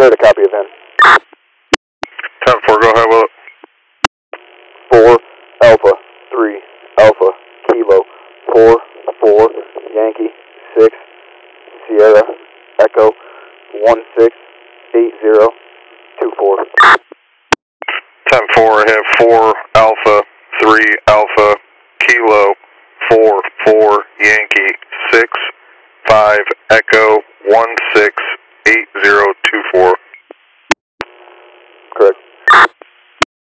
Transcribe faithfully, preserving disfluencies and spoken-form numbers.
Prepare to copy event. ten four, go ahead with it. four Alpha three Alpha Kilo four four Yankee six Sierra Echo one six eight zero two four. ten four, I have four Alpha three Alpha Kilo four four Yankee six five Echo one six eight zero two four.